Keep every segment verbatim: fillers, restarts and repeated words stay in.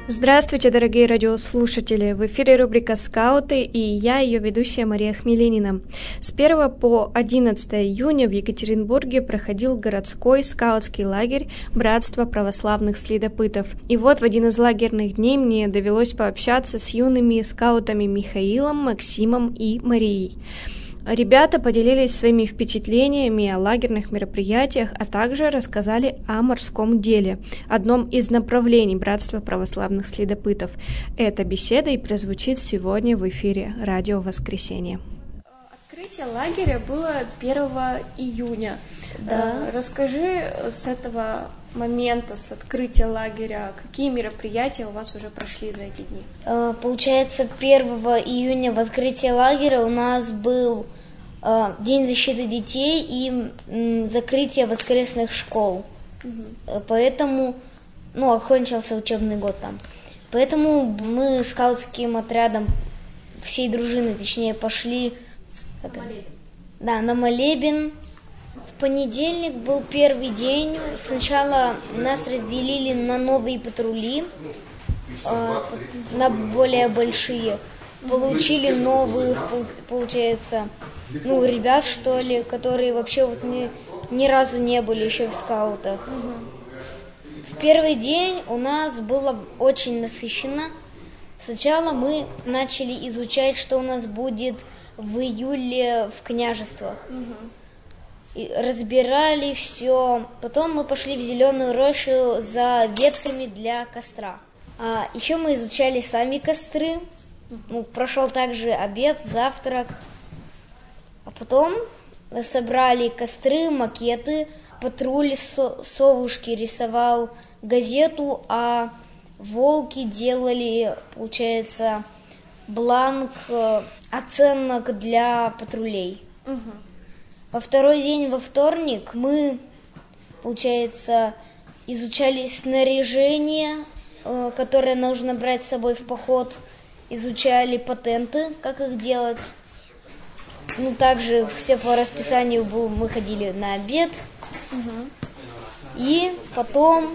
Здравствуйте, дорогие радиослушатели! В эфире рубрика «Скауты» и я, ее ведущая Мария Хмелинина. С первого по одиннадцатое июня в Екатеринбурге проходил городской скаутский лагерь «Братство православных следопытов». И вот в один из лагерных дней мне довелось пообщаться с юными скаутами Михаилом, Максимом и Марией. Ребята поделились своими впечатлениями о лагерных мероприятиях, а также рассказали о морском деле, одном из направлений Братства православных следопытов. Эта беседа и прозвучит сегодня в эфире «Радио Воскресенье». Открытие лагеря было первого июня. Да. Расскажи с этого момента, с открытия лагеря, какие мероприятия у вас уже прошли за эти дни? Получается, первого июня в открытии лагеря у нас был День защиты детей и закрытие воскресных школ. Угу. Поэтому, ну, окончился учебный год там. Поэтому мы скаутским отрядом всей дружины, точнее, пошли как на молебен. Да, на молебен. В понедельник был первый день. Сначала нас разделили на новые патрули, на более большие. Получили новых, получается, ну, ребят, что ли, которые вообще вот ни, ни разу не были еще в скаутах. В первый день у нас было очень насыщенно. Сначала мы начали изучать, что у нас будет в июле в княжествах. И разбирали все. Потом мы пошли в зеленую рощу за ветками для костра. А еще мы изучали сами костры. Ну, прошел также обед, завтрак. А потом собрали костры, макеты. Патруль со- совушки рисовал газету, а волки делали, получается, бланк оценок для патрулей. Угу. Во второй день, во вторник, мы, получается, изучали снаряжение, которое нужно брать с собой в поход, изучали патенты, как их делать. Ну, также все по расписанию был, мы ходили на обед. Угу. И потом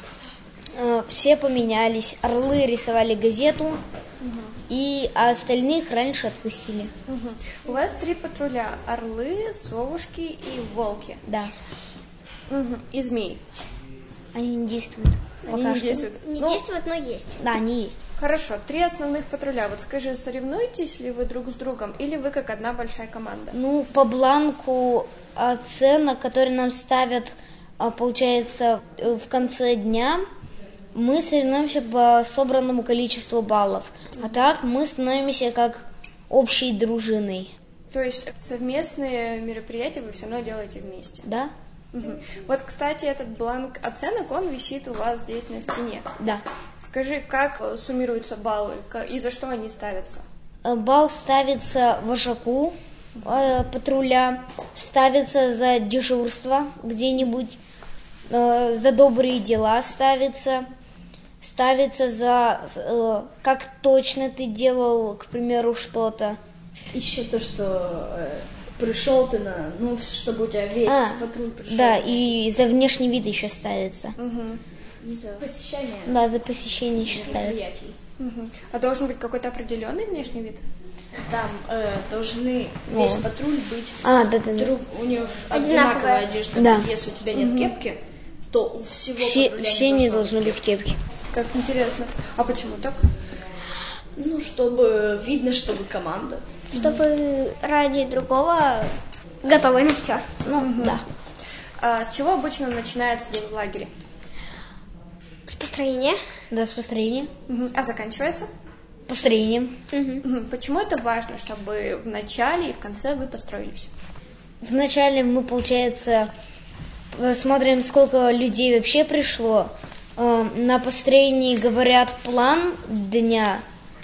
э, все поменялись. Орлы рисовали газету, угу. и а остальных раньше отпустили. Угу. У вас три патруля: орлы, совушки и волки. Да. Угу. И змеи. Они не действуют. Они Пока не что. действуют. Не ну, действуют, но есть. Да, они есть. Хорошо, три основных патруля. Вот скажи, соревнуетесь ли вы друг с другом, или вы как одна большая команда? Ну, по бланку оценок, которые нам ставят, получается, в конце дня, мы соревнуемся по собранному количеству баллов. А так мы становимся как общей дружиной. То есть совместные мероприятия вы все равно делаете вместе? Да. Угу. Вот, кстати, этот бланк оценок, он висит у вас здесь на стене. Да. Скажи, как суммируются баллы и за что они ставятся? Балл ставится вожаку э, патруля, ставится за дежурство где-нибудь, э, за добрые дела ставится, ставится за э, как точно ты делал, к примеру, что-то. Еще то, что э, пришел ты на, ну, чтобы у тебя весь а, патруль пришел. Да, и за внешний вид еще ставится. Угу. И за посещение. Да, за посещение еще ставится. Угу. А должен быть какой-то определенный внешний вид? Там э, должны О. весь патруль быть. А, да, да, да. Друг, у него Одинаковая. одинаковая одежда. Да. Если у тебя нет угу. кепки, то у всего Все, патруля все не не должно должны быть кепки. Как интересно. А почему так? Ну, чтобы видно, чтобы команда. Чтобы ради другого готовы на все. Ну, угу. да. А с чего обычно начинается день в лагере? С построения. Да, с построением. Угу. А заканчивается? Построением. Угу. Угу. Почему это важно, чтобы в начале и в конце вы построились? Вначале мы, получается, смотрим, сколько людей вообще пришло. На построении говорят план дня,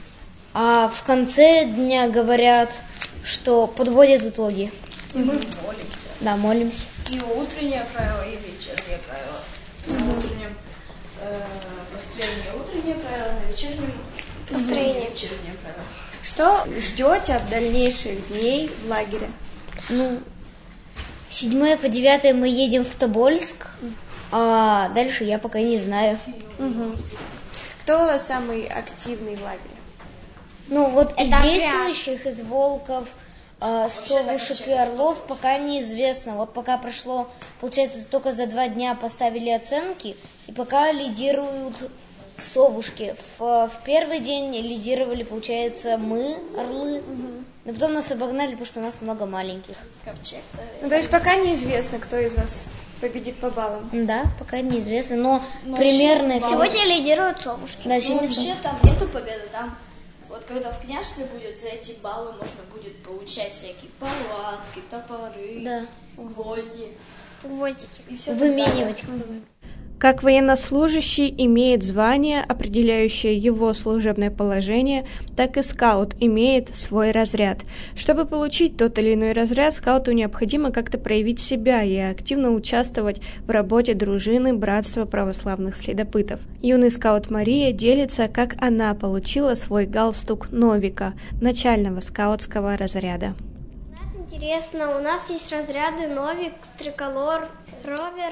а в конце дня говорят, что подводят итоги. И мы молимся. Да, молимся. И утреннее правило, и вечернее правило. На угу. утреннем э, построении утреннее правило, на вечернем построение. вечернее правило. Что ждете от дальнейших дней в лагере? Ну, с седьмого по девятое мы едем в Тобольск, а дальше я пока не знаю. Угу. Кто у вас самый активный в лагере? Ну вот из Это действующих, из волков, э, совушек и орлов пока неизвестно. Вот пока прошло, получается, только за два дня поставили оценки, и пока лидируют совушки. В, в первый день лидировали, получается, мы, орлы, угу. но потом нас обогнали, потому что у нас много маленьких. Ковчег. Ну, то есть пока неизвестно, кто из вас победит по баллам. Да, пока неизвестно, но, но примерно... Сегодня лидируют совушки. Да, Ну, сегодня... вообще там нету победы, там вот когда в княжестве будет, за эти баллы можно будет получать всякие палатки, топоры, Да. гвозди. Гвоздики. И все Выменивать. Как военнослужащий имеет звание, определяющее его служебное положение, так и скаут имеет свой разряд. Чтобы получить тот или иной разряд, скауту необходимо как-то проявить себя и активно участвовать в работе дружины Братства православных следопытов. Юный скаут Мария делится, как она получила свой галстук Новика, начального скаутского разряда. У нас интересно, у нас есть разряды Новик, Триколор, Ровер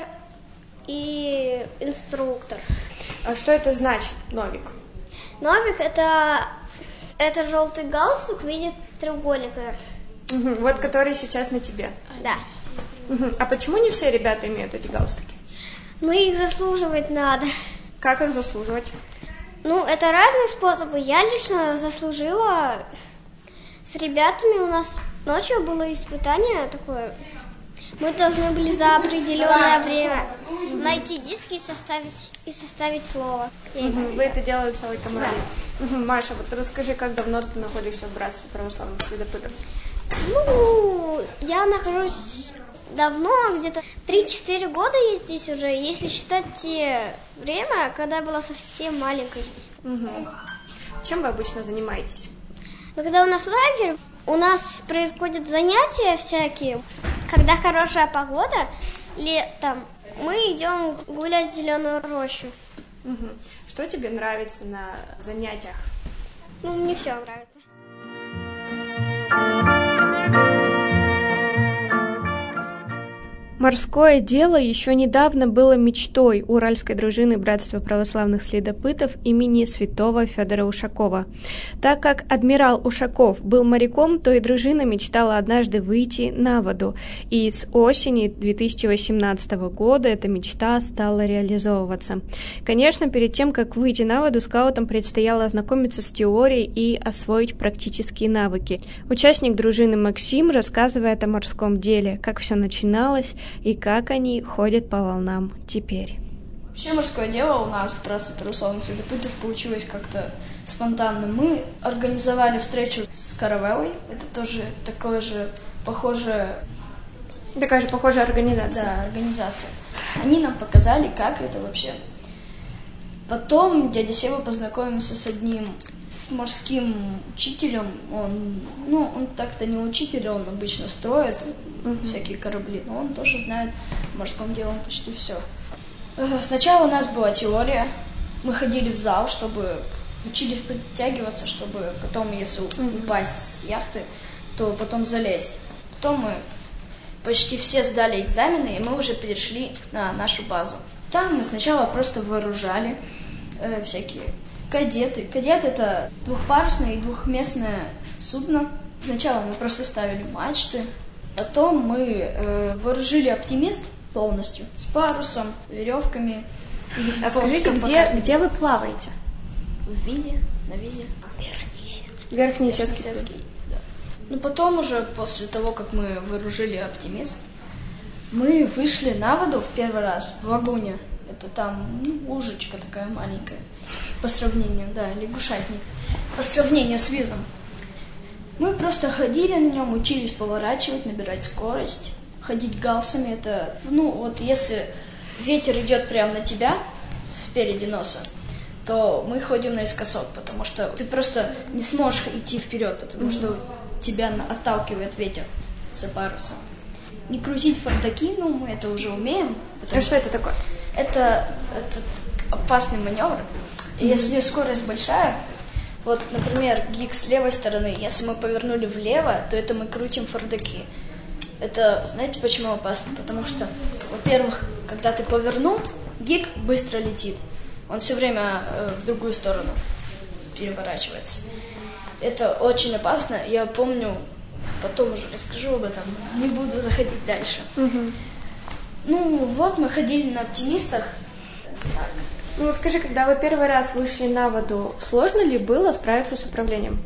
и инструктор. А что это значит, Новик? Новик это, это желтый галстук в виде треугольника. Угу, вот который сейчас на тебе. Да. Угу. А почему не все ребята имеют эти галстуки? Ну, их заслуживать надо. Как их заслуживать? Ну, это разные способы. Я лично заслужила с ребятами. У нас ночью было испытание такое. Мы должны были за определенное время найти диски и составить, и составить слово. Угу, вы это делали целой командой. Да. Угу, Маша, вот расскажи, как давно ты находишься в Братстве православных следопытов? Ну, я нахожусь давно, где-то три-четыре года я здесь уже, если считать те время, когда я была совсем маленькой. Угу. Чем вы обычно занимаетесь? Но когда у нас лагерь, у нас происходят занятия всякие. Когда хорошая погода, летом, мы идем гулять в зеленую рощу. Угу. Что тебе нравится на занятиях? Ну, мне все нравится. Морское дело еще недавно было мечтой уральской дружины Братства православных следопытов имени святого Федора Ушакова. Так как адмирал Ушаков был моряком, то и дружина мечтала однажды выйти на воду. И с осени две тысячи восемнадцатого года эта мечта стала реализовываться. Конечно, перед тем, как выйти на воду, скаутам предстояло ознакомиться с теорией и освоить практические навыки. Участник дружины Максим рассказывает о морском деле, как все начиналось, и как они ходят по волнам теперь. Вообще морское дело у нас в Братстве православных следопытов получилось как-то спонтанно. Мы организовали встречу с Каравеллой. Это тоже такое же похожее... Такая же похожая организация. Да, организация. Они нам показали, как это вообще. Потом дядя Сева познакомился с одним морским учителем. Он, ну, он так-то не учитель, он обычно строит uh-huh. всякие корабли, но он тоже знает в морском деле почти все. Сначала у нас была теория. Мы ходили в зал, чтобы учились подтягиваться, чтобы потом, если uh-huh. упасть с яхты, то потом залезть. Потом мы почти все сдали экзамены, и мы уже перешли на нашу базу. Там мы сначала просто вооружали э, всякие кадеты. Кадет — это двухпарусное и двухместное судно. Сначала мы просто ставили мачты, потом мы э, вооружили «Оптимист» полностью, с парусом, веревками. А скажите, где, где вы плаваете? В Визе, на Визе. Верхний Сеский. Да. Ну, потом уже, после того, как мы вооружили «Оптимист», мы вышли на воду в первый раз в лагуне. Это там, ну, лужечка такая маленькая. По сравнению, да, лягушатник. По сравнению с Визом. Мы просто ходили на нем, учились поворачивать, набирать скорость. Ходить галсами, это, ну, вот если ветер идет прямо на тебя, спереди носа, то мы ходим наискосок, потому что ты просто не сможешь идти вперед, потому mm-hmm. что тебя отталкивает ветер за парусом. Не крутить фордаки, ну, мы это уже умеем. А что это такое? Это, это опасный маневр. И если скорость большая, вот, например, гик с левой стороны, если мы повернули влево, то это мы крутим фордаки. Это, знаете, почему опасно? Потому что, во-первых, когда ты повернул, гик быстро летит. Он все время э, в другую сторону переворачивается. Это очень опасно. Я помню, потом уже расскажу об этом, не буду заходить дальше. Угу. Ну, вот мы ходили на оптимистах. Ну вот скажи, когда вы первый раз вышли на воду, сложно ли было справиться с управлением?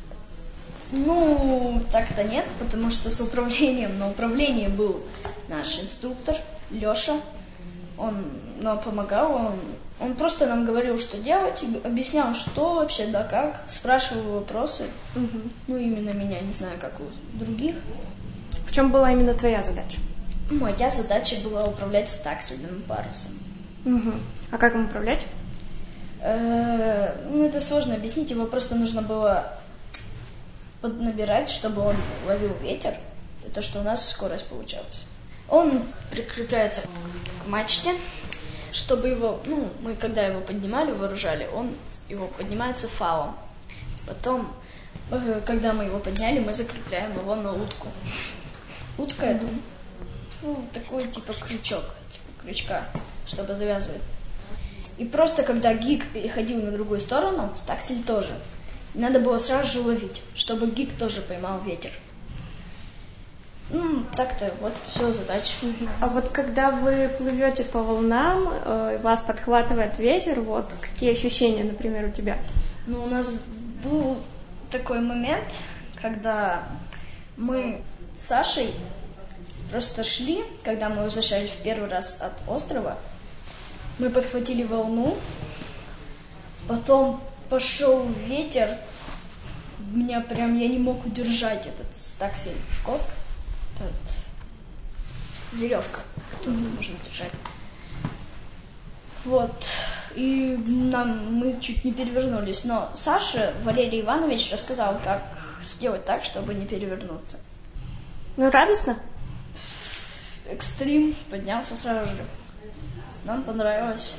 Ну, так-то нет, потому что с управлением, на управлении был наш инструктор Лёша. Он нам помогал, он, он просто нам говорил, что делать, объяснял, что вообще, да как, спрашивал вопросы. Угу. Ну, именно меня, не знаю, как у других. В чем была именно твоя задача? Моя задача была управлять стаксельным парусом. Угу. А как им управлять? Э-э, ну, это сложно объяснить, его просто нужно было поднабирать, чтобы он ловил ветер, и то, что у нас скорость получалась. Он прикрепляется к мачте, чтобы его, ну, мы когда его поднимали, вооружали, он его поднимается фалом. Потом, э, когда мы его подняли, мы закрепляем его на утку. Утка это, ну, такой типа крючок, типа крючка, чтобы завязывать. И просто когда гик переходил на другую сторону, стаксель тоже. Надо было сразу же ловить, чтобы гик тоже поймал ветер. Ну, так-то вот все задача. А вот когда вы плывете по волнам, э, вас подхватывает ветер, вот какие ощущения, например, у тебя? Ну, у нас был такой момент, когда мы с Сашей просто шли, когда мы возвращались в первый раз от острова, мы подхватили волну, потом пошел ветер, меня прям, я не мог удержать этот стаксель шкот, веревка, которую mm-hmm. можно держать. Вот, и нам, мы чуть не перевернулись, но Саша, Валерий Иванович, рассказал, как сделать так, чтобы не перевернуться. Ну, радостно? Экстрим, поднялся сразу же. Нам понравилось.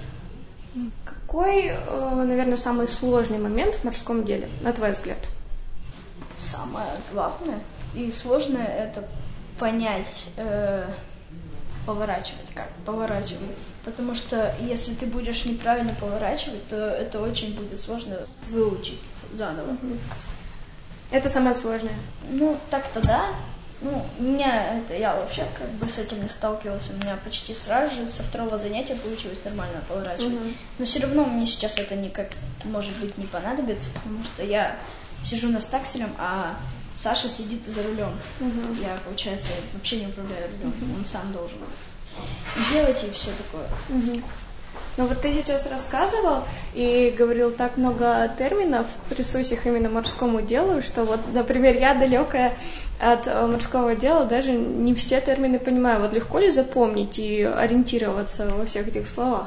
Какой, наверное, самый сложный момент в морском деле, на твой взгляд? Самое главное и сложное — это понять, э, поворачивать, как поворачивать. Потому что если ты будешь неправильно поворачивать, то это очень будет сложно выучить заново. Это самое сложное? Ну, так-то да. Ну, у меня это, я вообще как бы с этим не сталкивалась. У меня почти сразу же со второго занятия получилось нормально поворачивать. Mm-hmm. Но все равно мне сейчас это никак, может быть, не понадобится, потому что я сижу на стакселем, а Саша сидит за рулем. Mm-hmm. Я, получается, вообще не управляю рулем. Mm-hmm. Он сам должен делать и все такое. Mm-hmm. Ну вот ты сейчас рассказывал и говорил так много терминов, присущих именно морскому делу, что вот, например, я далекая от морского дела, даже не все термины понимаю. Вот легко ли запомнить и ориентироваться во всех этих словах?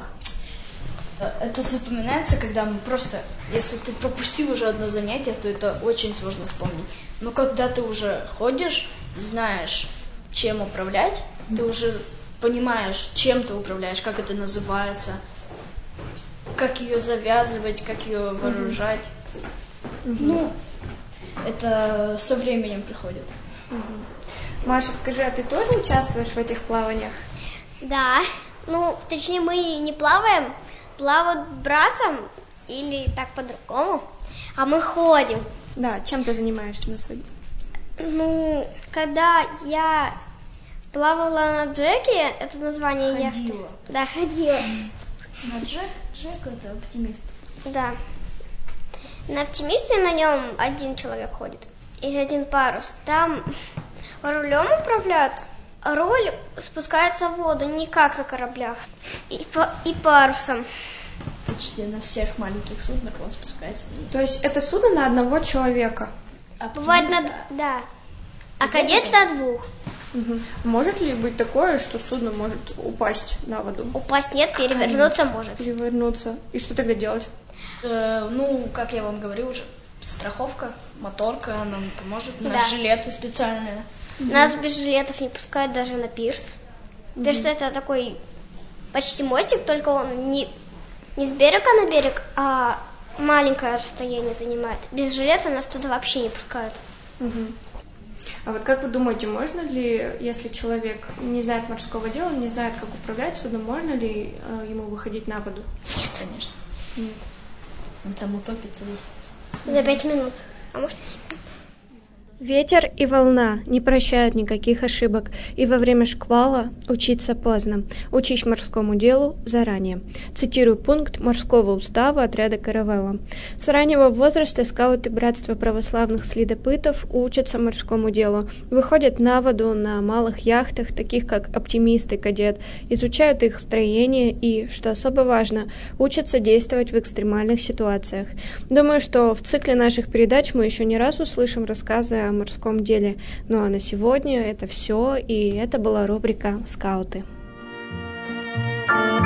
Это запоминается, когда мы просто, если ты пропустил уже одно занятие, то это очень сложно вспомнить. Но когда ты уже ходишь, знаешь, чем управлять, ты уже понимаешь, чем ты управляешь, как это называется, как ее завязывать, как ее вооружать. Mm-hmm. Ну, это со временем приходит. Mm-hmm. Маша, скажи, а ты тоже участвуешь в этих плаваниях? Да. Ну, точнее, мы не плаваем, плавают брасом или так по-другому, а мы ходим. Да, чем ты занимаешься на судне? Ну, когда я плавала на джеке, это название яхты. Ходила. Да, ходила. На джек? Джек — это оптимист. Да. На оптимисте на нем один человек ходит. И один парус. Там рулем управляют. Руль спускается в воду не как на кораблях. И, по, и парусом. Почти на всех маленьких суднах он спускается вниз. То есть это судно на одного человека? Оптимист, бывает на... да. Да. А кадет на двух. Угу. Может ли быть такое, что судно может упасть на воду? Упасть нет, перевернуться может. Перевернуться. И что тогда делать? Э, ну, как я вам говорил уже, страховка, моторка нам поможет. У нас Да. жилеты специальные. Нас без жилетов не пускают даже на пирс. Потому что это такой почти мостик, только он не, не с берега на берег, а маленькое расстояние занимает. Без жилета нас туда вообще не пускают. Угу. А вот как вы думаете, можно ли, если человек не знает морского дела, не знает, как управлять судном, можно ли э, ему выходить на воду? Нет, конечно. Нет. Он там утопится весь. За пять минут. А может, секунд. Ветер и волна не прощают никаких ошибок, и во время шквала учиться поздно. Учись морскому делу заранее. Цитирую пункт морского устава отряда «Каравелла». С раннего возраста скауты Братства православных следопытов учатся морскому делу, выходят на воду на малых яхтах, таких как «Оптимист» и «Кадет», изучают их строение и, что особо важно, учатся действовать в экстремальных ситуациях. Думаю, что в цикле наших передач мы еще не раз услышим рассказы о морском деле. Ну а на сегодня это все, и это была рубрика «Скауты».